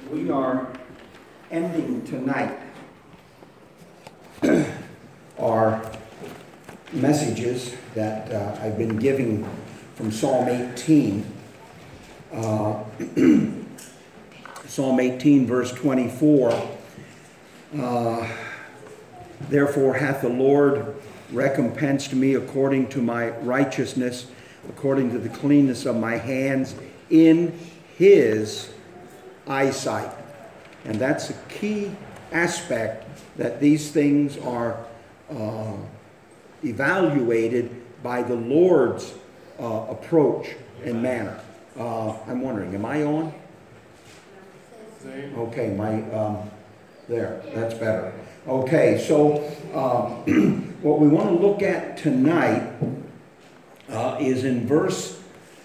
We are ending tonight our messages that I've been giving from Psalm 18. Psalm 18, verse 24. Therefore hath the Lord recompensed me according to my righteousness, according to the cleanness of my hands, in his eyesight. And that's a key aspect, that these things are evaluated by the Lord's approach and manner. I'm wondering, am I on? Okay, there, that's better. Okay, so what we want to look at tonight is in verse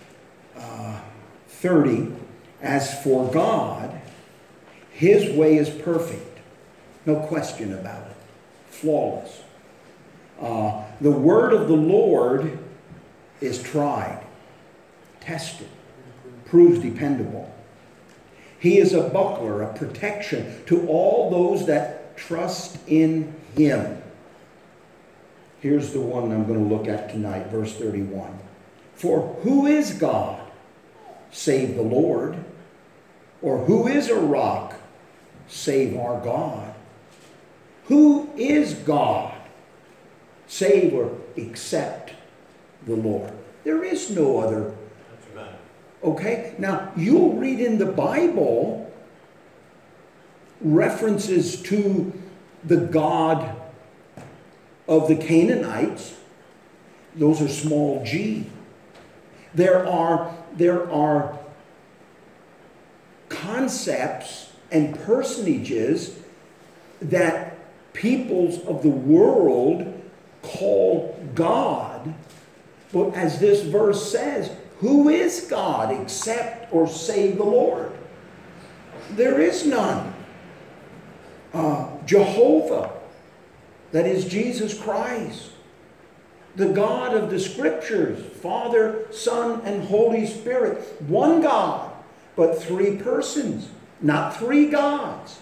30. As for God, his way is perfect. No question about it. Flawless. The word of the Lord is tried, tested, proves dependable. He is a buckler, a protection to all those that trust in him. Here's the one I'm going to look at tonight, verse 31. For who is God save the Lord? Or who is a rock save our God? Who is God save or except the Lord? There is no other. Okay? Now, you'll read in the Bible references to the God of the Canaanites. Those are small g. There are concepts and personages that peoples of the world call God. But as this verse says, who is God except or save the Lord? There is none. Jehovah, that is Jesus Christ, the God of the Scriptures, Father, Son, and Holy Spirit. One God, but three persons, not three gods.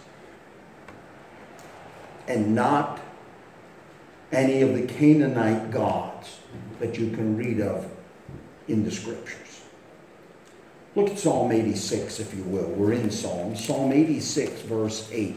And not any of the Canaanite gods that you can read of in the Scriptures. Look at Psalm 86, if you will. We're in Psalms. Psalm 86, verse 8.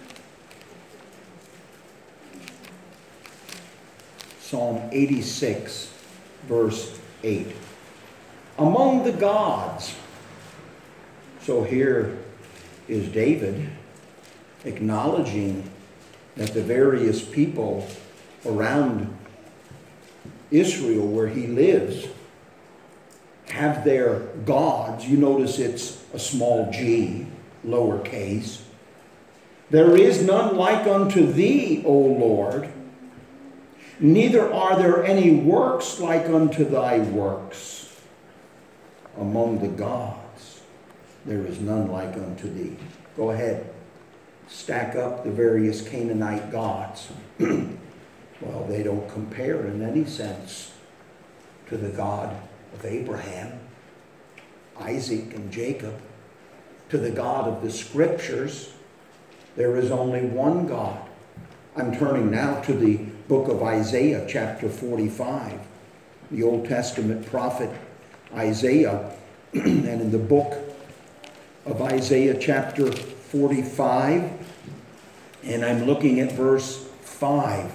Psalm 86, verse 8. Among the gods. So here is David acknowledging that the various people around Israel where he lives have their gods. You notice it's a small g, lowercase. There is none like unto thee, O Lord. Neither are there any works like unto thy works. Among the gods, there is none like unto thee. Go ahead. Stack up the various Canaanite gods. Well, they don't compare in any sense to the God of Abraham, Isaac, and Jacob. To the God of the Scriptures, there is only one God. I'm turning now to the book of Isaiah, chapter 45. The Old Testament prophet Isaiah. And in the book of Isaiah, chapter 45, and I'm looking at verse 5.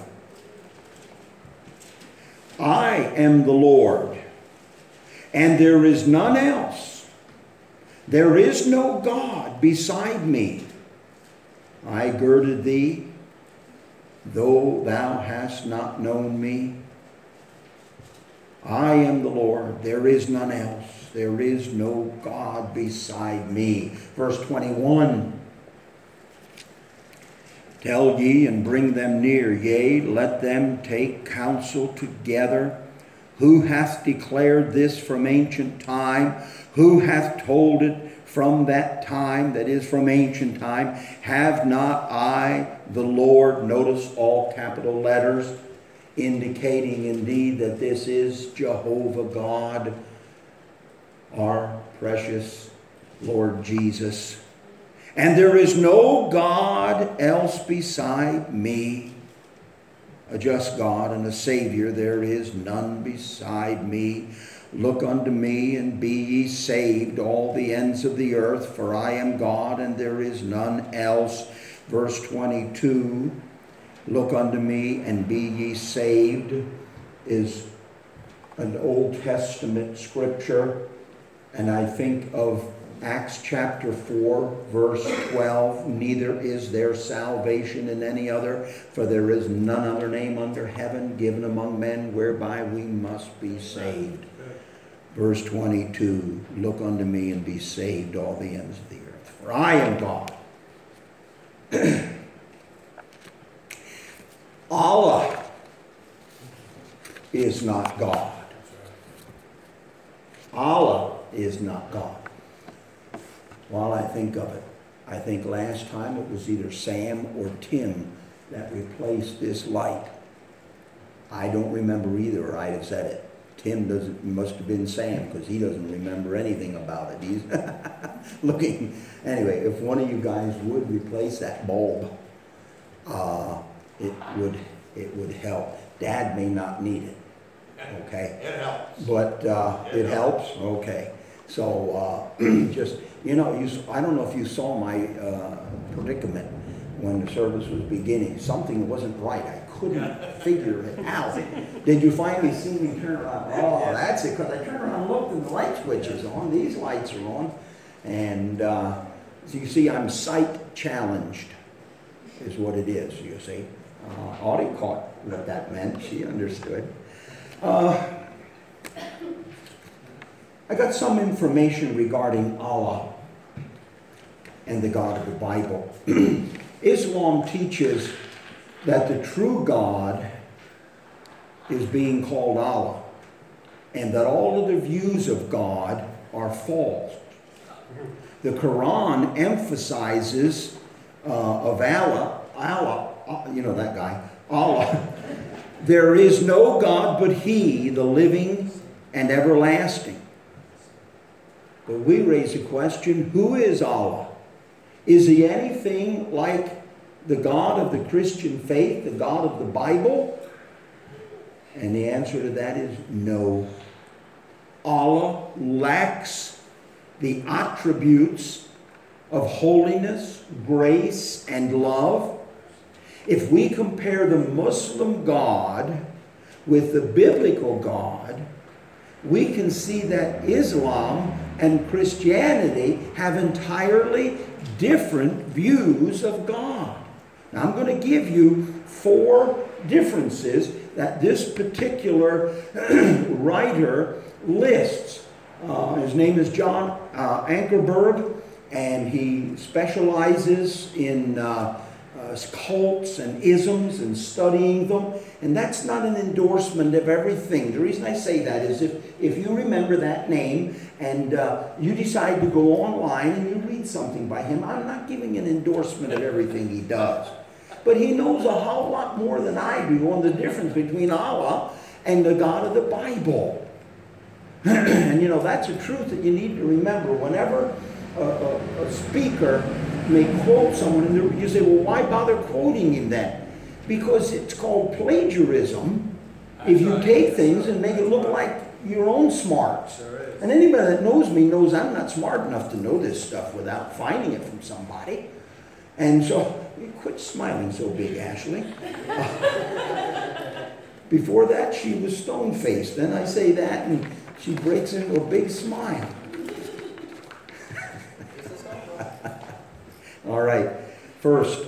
I am the Lord, and there is none else. There is no God beside me. I girded thee, though thou hast not known me. I am the Lord, there is none else. There is no God beside me. Verse 21. Tell ye and bring them near, yea, let them take counsel together. Who hath declared this from ancient time? Who hath told it from that time, that is from ancient time? Have not I, the Lord? Notice all capital letters, indicating indeed that this is Jehovah God, our precious Lord Jesus. And there is no God else beside me. A just God and a Savior, there is none beside me. Look unto me and be ye saved, all the ends of the earth, for I am God and there is none else. Verse 22, look unto me and be ye saved, is an Old Testament scripture. And I think of Acts chapter 4, verse 12, neither is there salvation in any other, for there is none other name under heaven given among men whereby we must be saved. Verse 22, look unto me and be saved, all the ends of the earth, for I am God. Allah is not God. Allah is not God. While I think of it, I think last time it was either Sam or Tim that replaced this light. I don't remember either. I'd have said it. Tim doesn't. Must have been Sam because he doesn't remember anything about it. He's looking. Anyway, if one of you guys would replace that bulb, it would help. Dad may not need it. Okay. It helps. But it helps. Okay. So just. I don't know if you saw my predicament when the service was beginning. Something wasn't right. I couldn't figure it out. Did you finally see me turn around? Oh, that's it. Because I turned around and looked and the light switch is on. These lights are on. And so you see, I'm sight challenged is what it is, you see. Audie caught what that meant. She understood. I got some information regarding Allah and the God of the Bible. Islam teaches that the true God is being called Allah, and that all of the views of God are false. The Quran emphasizes of Allah, you know that guy, Allah, there is no God but He, the living and everlasting. But we raise the question, who is Allah? Is He anything like the God of the Christian faith, the God of the Bible? And the answer to that is no. Allah lacks the attributes of holiness, grace, and love. If we compare the Muslim God with the biblical God, we can see that Islam and Christianity have entirely different views of God. Now, I'm going to give you 4 differences that this particular writer lists. His name is John Ankerberg, and he specializes in cults and isms and studying them. And that's not an endorsement of everything. The reason I say that is if you remember that name and you decide to go online and you read something by him, I'm not giving an endorsement of everything he does. But he knows a whole lot more than I do on the difference between Allah and the God of the Bible. And that's a truth that you need to remember. Whenever a speaker may quote someone, and you say, well, why bother quoting him then? Because it's called plagiarism if you take things and make it look like your own smarts. And anybody that knows me knows I'm not smart enough to know this stuff without finding it from somebody. And so, quit smiling so big, Ashley. Before that, she was stone-faced. Then I say that, and she breaks into a big smile. All right. First,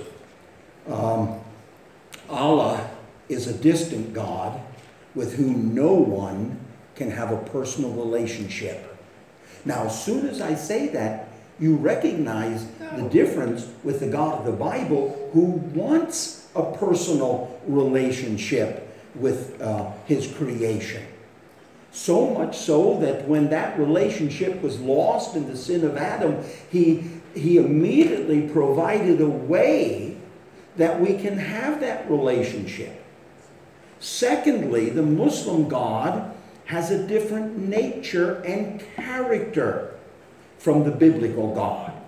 Allah is a distant God with whom no one can have a personal relationship. Now, as soon as I say that, you recognize the difference with the God of the Bible who wants a personal relationship with His creation. So much so that when that relationship was lost in the sin of Adam, He immediately provided a way that we can have that relationship. Secondly, the Muslim God has a different nature and character from the biblical God.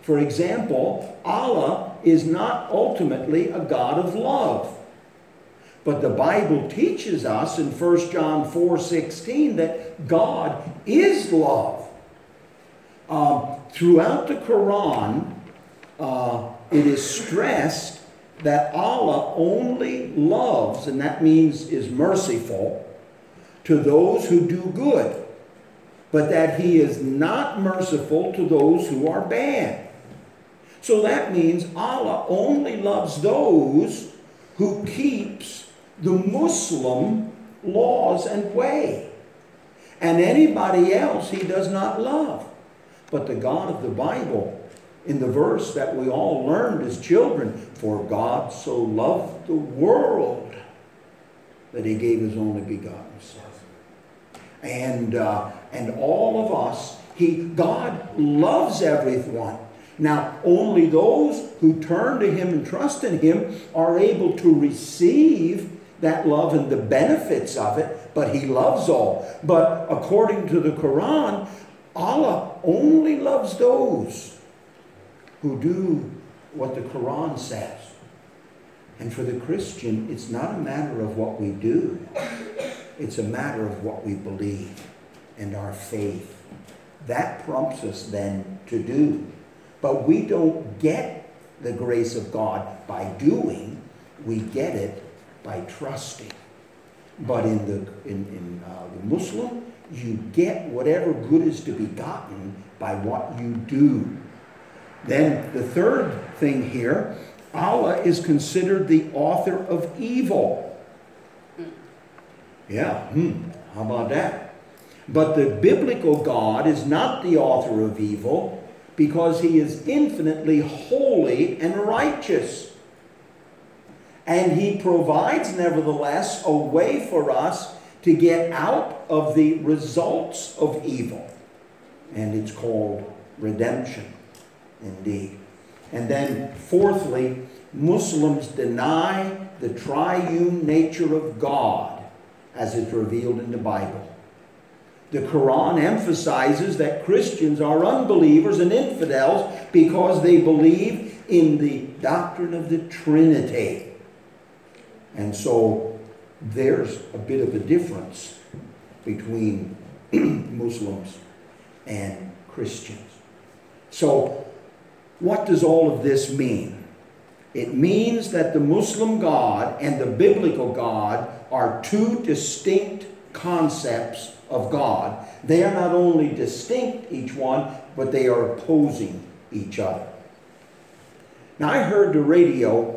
For example, Allah is not ultimately a God of love. But the Bible teaches us in 1 John 4:16 that God is love. Throughout the Quran, it is stressed that Allah only loves, and that means is merciful, to those who do good, but that He is not merciful to those who are bad. So that means Allah only loves those who keeps the Muslim laws and way. And anybody else He does not love. But the God of the Bible, in the verse that we all learned as children, for God so loved the world that He gave His only begotten Son. And all of us, God loves everyone. Now, only those who turn to Him and trust in Him are able to receive that love and the benefits of it, but He loves all. But according to the Quran, Allah only loves those who do what the Quran says. And for the Christian, it's not a matter of what we do. It's a matter of what we believe and our faith. That prompts us then to do. But we don't get the grace of God by doing. We get it by trusting. But in the Muslim, you get whatever good is to be gotten by what you do. Then the third thing here, Allah is considered the author of evil. Yeah, how about that? But the biblical God is not the author of evil, because He is infinitely holy and righteous. And He provides, nevertheless, a way for us to get out of the results of evil. And it's called redemption, indeed. And then, fourthly, Muslims deny the triune nature of God as it's revealed in the Bible. The Quran emphasizes that Christians are unbelievers and infidels because they believe in the doctrine of the Trinity. And so there's a bit of a difference between Muslims and Christians. So what does all of this mean? It means that the Muslim God and the biblical God are two distinct concepts of God. They are not only distinct, each one, but they are opposing each other. Now, I heard the radio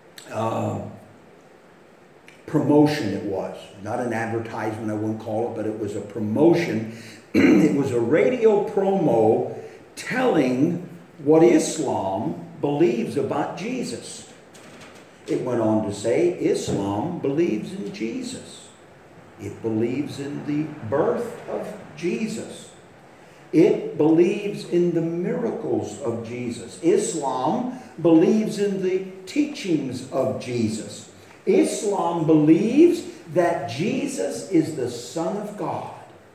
promotion, it was. Not an advertisement, I wouldn't call it, but it was a promotion. It was a radio promo telling what Islam believes about Jesus. It went on to say, Islam believes in Jesus. It believes in the birth of Jesus. It believes in the miracles of Jesus. Islam believes in the teachings of Jesus. Islam believes that Jesus is the Son of God.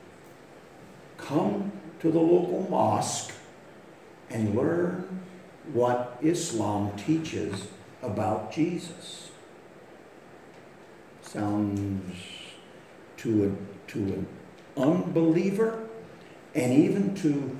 Come to the local mosque and learn what Islam teaches about Jesus. Sounds to an unbeliever and even to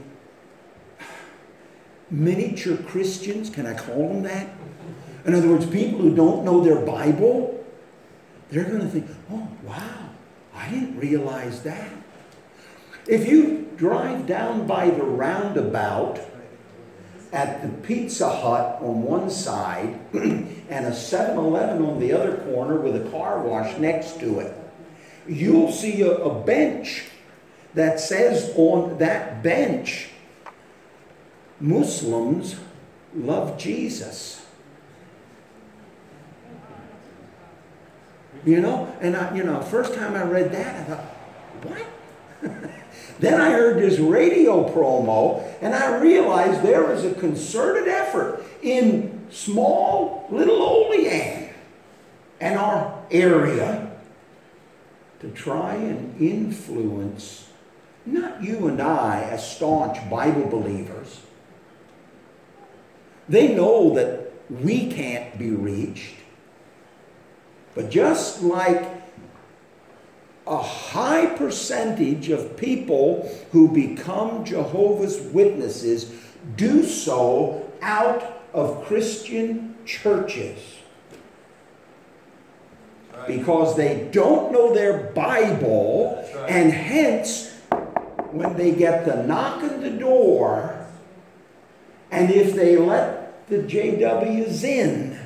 miniature Christians, can I call them that? In other words, people who don't know their Bible, they're going to think, oh, wow, I didn't realize that. If you drive down by the roundabout at the Pizza Hut on one side and a 7-Eleven on the other corner with a car wash next to it, you'll see a bench that says on that bench, Muslims love Jesus. You know, and first time I read that, I thought, what? Then I heard this radio promo, and I realized there is a concerted effort in small little Olean and our area to try and influence not you and I as staunch Bible believers, They know that we can't be reached. But just like a high percentage of people who become Jehovah's Witnesses do so out of Christian churches. Right. Because they don't know their Bible, right. And hence, when they get the knock on the door, and if they let the JWs in,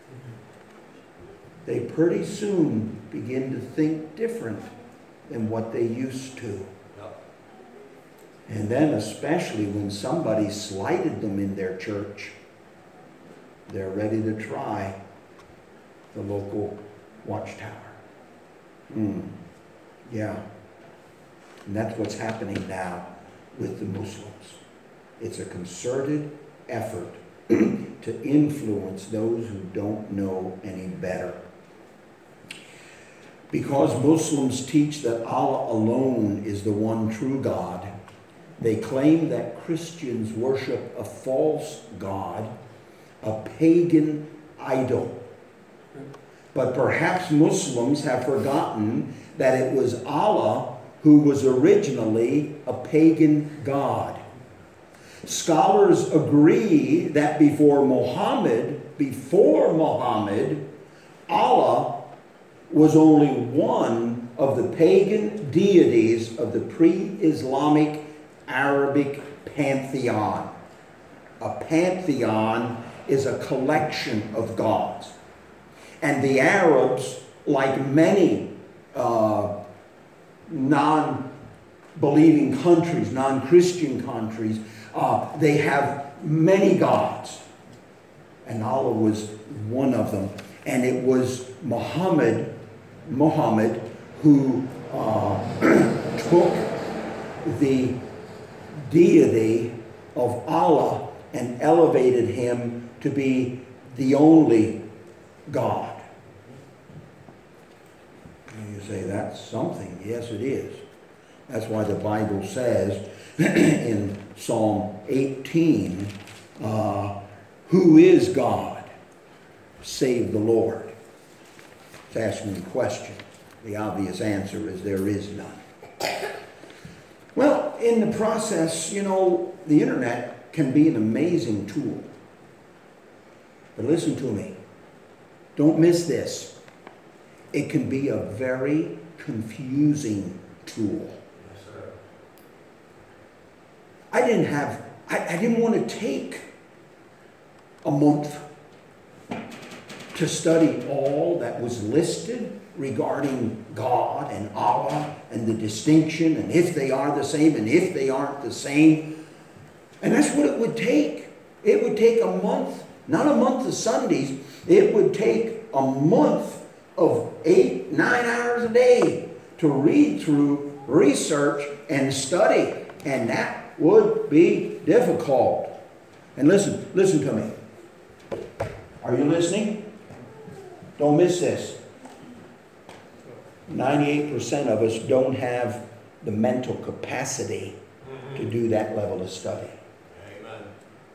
they pretty soon begin to think different than what they used to. Yep. And then especially when somebody slighted them in their church, they're ready to try the local watchtower. Yeah. And that's what's happening now with the Muslims. It's a concerted effort to influence those who don't know any better. Because Muslims teach that Allah alone is the one true God, they claim that Christians worship a false god, a pagan idol. But perhaps Muslims have forgotten that it was Allah who was originally a pagan god. Scholars agree that before Muhammad, Allah was only one of the pagan deities of the pre-Islamic Arabic pantheon. A pantheon is a collection of gods. And the Arabs, like many non-believing countries, non-Christian countries, they have many gods. And Allah was one of them. And it was Muhammad who took the deity of Allah and elevated him to be the only God. And you say, that's something. Yes, it is. That's why the Bible says in Psalm 18, who is God save the Lord? It's asking the question. The obvious answer is there is none. Well, in the process, the internet can be an amazing tool. But listen to me. Don't miss this. It can be a very confusing tool. Yes, sir. I didn't want to take a month to study all that was listed regarding God and Allah and the distinction and if they are the same and if they aren't the same. And that's what it would take. It would take a month, not a month of Sundays. It would take a month of 8-9 hours a day to read through, research, and study. And that would be difficult. And listen to me. Are you listening? Don't miss this. 98% of us don't have the mental capacity to do that level of study. Amen.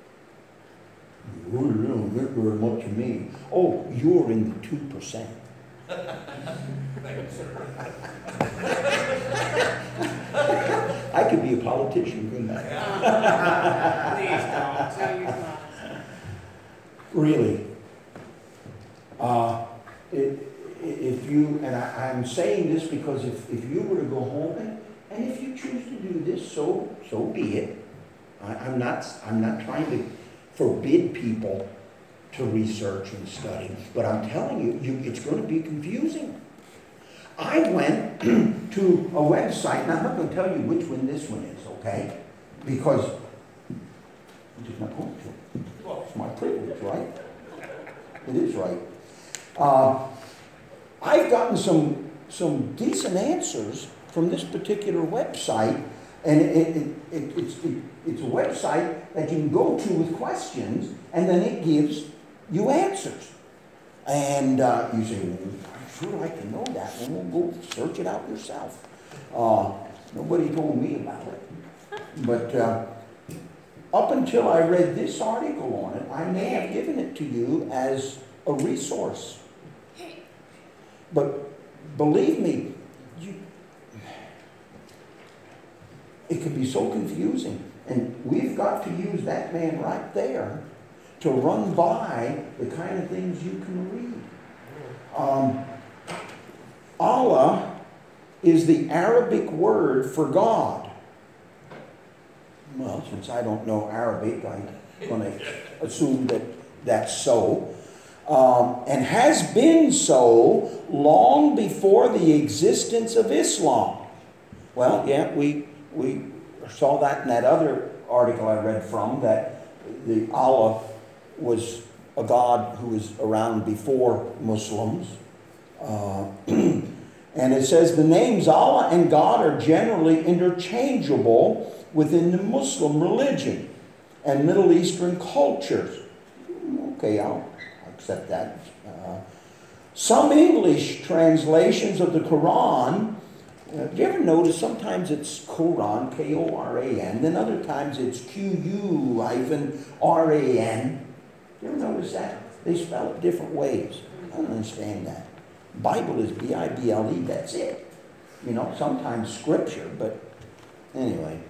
Oh, you don't get very much of me. Oh, you're in the 2%. Thank you, sir. I could be a politician, couldn't I? Please don't. Tell you not. Really. If you, and I'm saying this because if you were to go home and if you choose to do this, so be it. I'm not trying to forbid people to research and study, but I'm telling you, it's going to be confusing. I went to a website, and I'm not going to tell you which one this one is, okay? Because I'm just not going to. Well, it's my privilege, right? It is right. I've gotten some decent answers from this particular website, and it's a website that you can go to with questions, and then it gives you answers. And you say, well, I'd sure like to know that, and we'll go search it out yourself. Nobody told me about it. But up until I read this article on it, I may have given it to you as a resource. But believe me, it can be so confusing. And we've got to use that man right there to run by the kind of things you can read. Allah is the Arabic word for God. Well, since I don't know Arabic, I'm going to assume that that's so. And has been so long before the existence of Islam. Well, yeah, we saw that in that other article I read from, that the Allah was a God who was around before Muslims. And it says the names Allah and God are generally interchangeable within the Muslim religion and Middle Eastern cultures. Okay, I'll accept that. Some English translations of the Quran, do you ever notice sometimes it's Quran, K-O-R-A-N, then other times it's Q-U-R-A-N. You ever notice that? They spell it different ways. I don't understand that. Bible is B-I-B-L-E, that's it. You know, sometimes scripture, but anyway.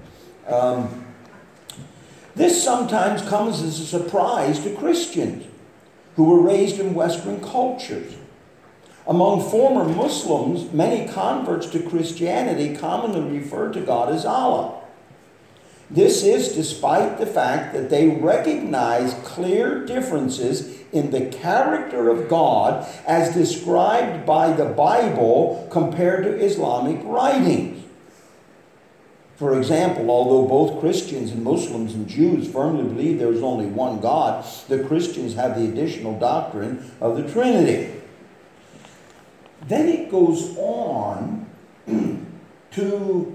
This sometimes comes as a surprise to Christians who were raised in Western cultures. Among former Muslims, many converts to Christianity commonly refer to God as Allah. This is despite the fact that they recognize clear differences in the character of God as described by the Bible compared to Islamic writings. For example, although both Christians and Muslims and Jews firmly believe there is only one God, the Christians have the additional doctrine of the Trinity. Then it goes on to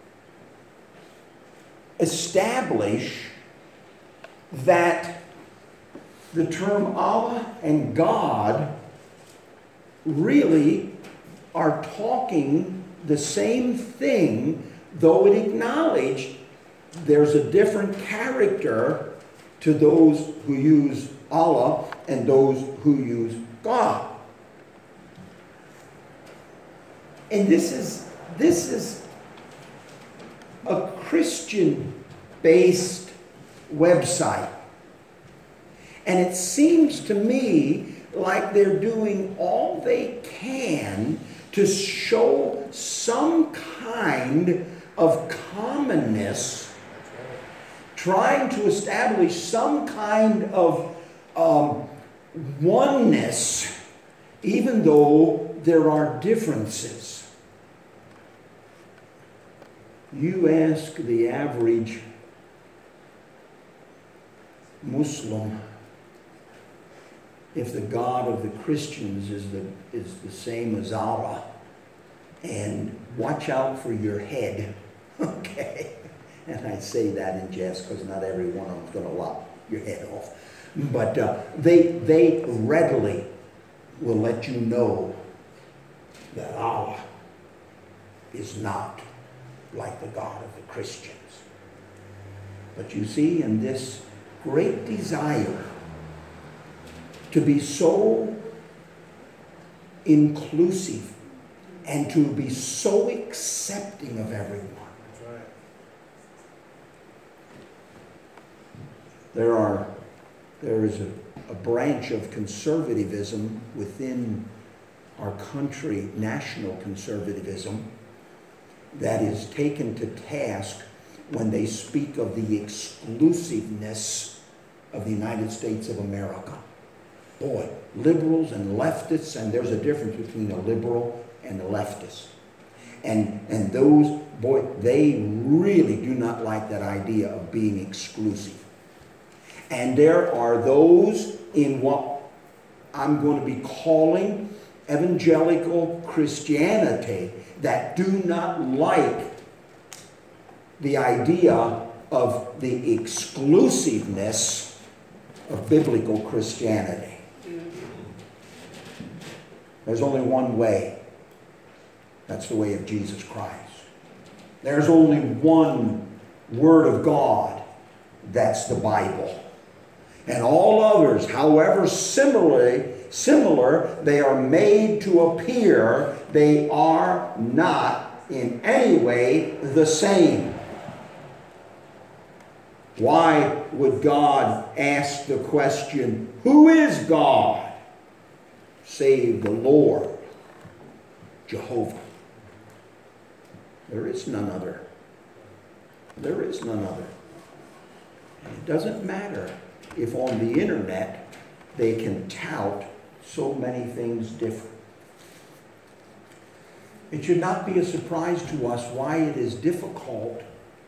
establish that the term Allah and God really are talking the same thing, though it acknowledged there's a different character to those who use Allah and those who use God. And this is a Christian-based website. And it seems to me like they're doing all they can to show some kind of commonness, trying to establish some kind of oneness, even though there are differences. You ask the average Muslim if the God of the Christians is the same as Allah, and watch out for your head, okay? And I say that in jest because not every one of them is going to lop your head off. But they readily will let you know that Allah is not like the God of the Christians. But you see, in this great desire to be so inclusive and to be so accepting of everyone, That's right. there is a branch of conservatism within our country, national conservatism, that is taken to task when they speak of the exclusiveness of the United States of America. Boy, liberals and leftists, and there's a difference between a liberal and a leftist. And those, boy, they really do not like that idea of being exclusive. And there are those in what I'm going to be calling evangelical Christianity that do not like the idea of the exclusiveness of biblical Christianity. There's only one way. That's the way of Jesus Christ. There's only one Word of God. That's the Bible. And all others, however similar they are made to appear, they are not in any way the same. Why would God ask the question, who is God? Save the Lord, Jehovah. There is none other. There is none other. And it doesn't matter if on the internet they can tout so many things different. It should not be a surprise to us why it is difficult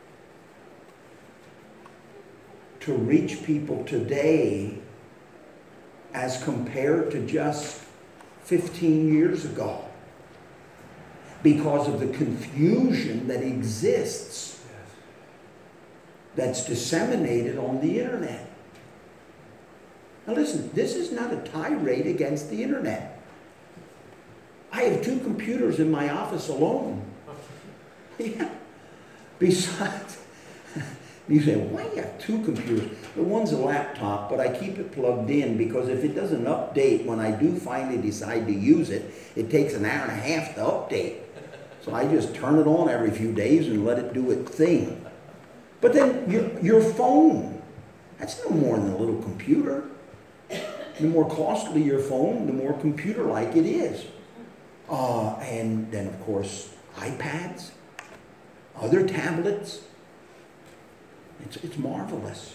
to reach people today as compared to just 15 years ago, because of the confusion that exists that's disseminated on the internet. Now listen, this is not a tirade against the internet. I have 2 computers in my office alone. Yeah. Besides, you say, why do you have 2 computers? The one's a laptop, but I keep it plugged in because if it doesn't update when I do finally decide to use it, it takes an hour and a half to update. So I just turn it on every few days and let it do its thing. But then your phone, that's no more than a little computer. The more costly your phone, the more computer-like it is. And then, of course, iPads, other tablets. It's marvelous.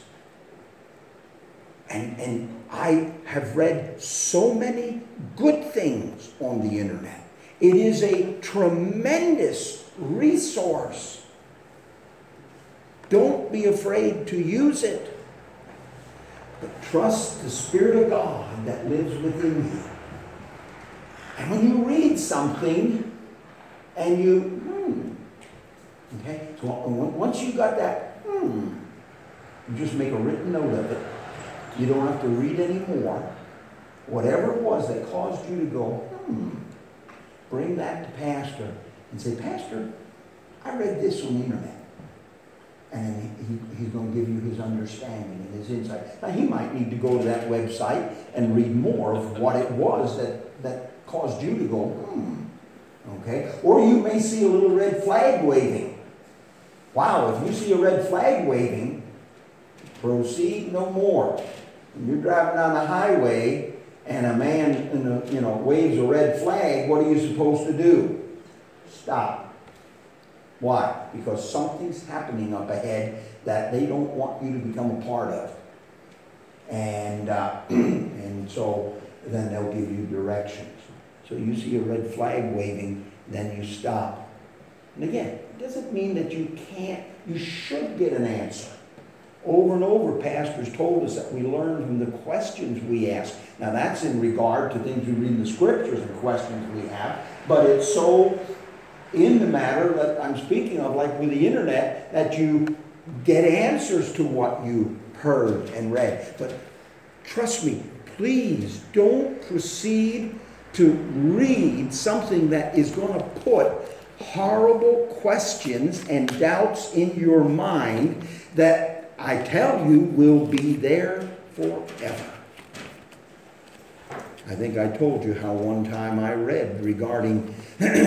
And I have read so many good things on the internet. It is a tremendous resource. Don't be afraid to use it. But trust the Spirit of God that lives within you. And when you read something and you, okay, so once you got that, you just make a written note of it. You don't have to read anymore. Whatever it was that caused you to go, bring that to Pastor and say, Pastor, I read this on the internet. And then he's going to give you his understanding and his insight. Now, he might need to go to that website and read more of what it was that caused you to go, okay? Or you may see a little red flag waving. Wow, if you see a red flag waving, proceed no more. When you're driving down the highway and a man waves a red flag, what are you supposed to do? Stop. Why? Because something's happening up ahead that they don't want you to become a part of. And so then they'll give you directions. So you see a red flag waving, then you stop. And again, it doesn't mean that you should get an answer. Over and over, pastors told us that we learn from the questions we ask. Now that's in regard to things we read in the scriptures and questions we have, but it's so in the matter that I'm speaking of, like with the internet, that you get answers to what you heard and read. But trust me, please don't proceed to read something that is going to put horrible questions and doubts in your mind that I tell you will be there forever. I think I told you how one time I read regarding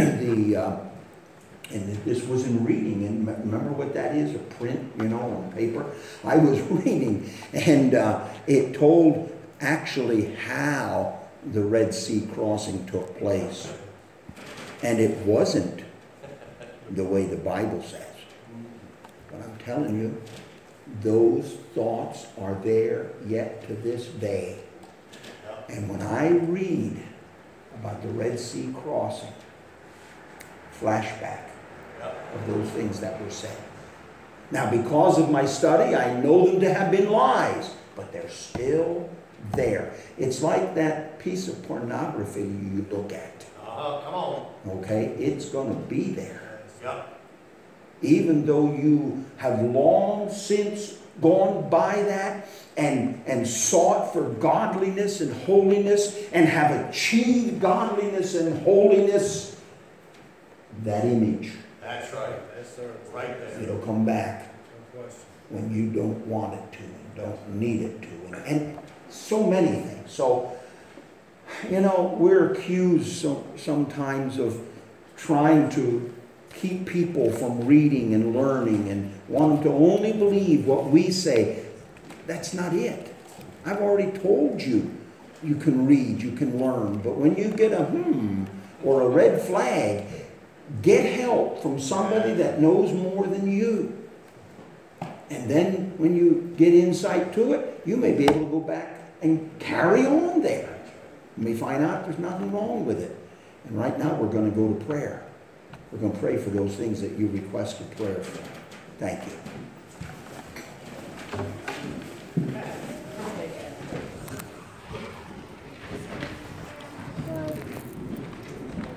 and this was in reading, and remember what that is, a print, on paper? I was reading, and it told actually how the Red Sea crossing took place. And it wasn't the way the Bible says. But I'm telling you, those thoughts are there yet to this day. And when I read about the Red Sea crossing, flashback of those things that were said. Now, because of my study, I know them to have been lies, but they're still there. It's like that piece of pornography you look at. Come on. Okay? It's going to be there. Yep. Even though you have long since gone by that and sought for godliness and holiness and have achieved godliness and holiness, that image, That's right. Yes, sir. Right there. it'll come back. No question. when you don't want it to and don't need it to, and so many things. So, we're accused sometimes of trying to keep people from reading and learning and want them to only believe what we say. That's not it. I've already told you, you can read, you can learn, but when you get a or a red flag, get help from somebody that knows more than you. And then when you get insight to it, you may be able to go back and carry on there. You may find out there's nothing wrong with it. And right now we're going to go to prayer. We're going to pray for those things that you requested prayer for. Thank you.